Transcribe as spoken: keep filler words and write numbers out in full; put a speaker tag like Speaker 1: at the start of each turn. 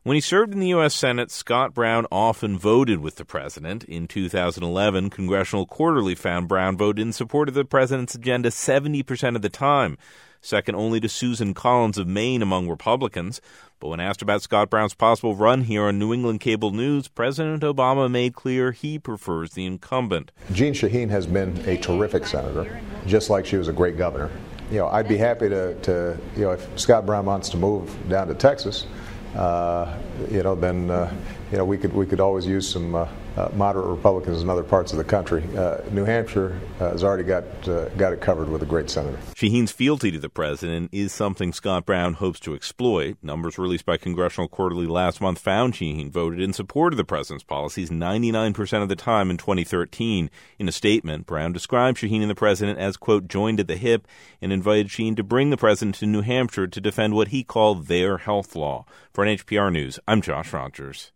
Speaker 1: When he served in the U S. Senate, Scott Brown often voted with the president. In two thousand eleven, Congressional Quarterly found Brown voted in support of the president's agenda seventy percent of the time, second only to Susan Collins of Maine among Republicans. But when asked about Scott Brown's possible run here on New England Cable News, President Obama made clear he prefers the incumbent.
Speaker 2: Jeanne Shaheen has been a terrific senator, just like she was a great governor. You know, I'd be happy to, to you know, if Scott Brown wants to move down to Texas, Uh, you know, then uh, you know we could we could always use some uh, uh, moderate Republicans in other parts of the country. Uh, New Hampshire uh, has already got uh, got it covered with a great senator.
Speaker 1: Shaheen's fealty to the president is something Scott Brown hopes to exploit. Numbers released by Congressional Quarterly last month found Shaheen voted in support of the president's policies ninety-nine percent of the time in twenty thirteen. In a statement, Brown described Shaheen and the president as, quote, joined at the hip, and invited Shaheen to bring the president to New Hampshire to defend what he called their health law. For N H P R News, I'm Josh Rogers.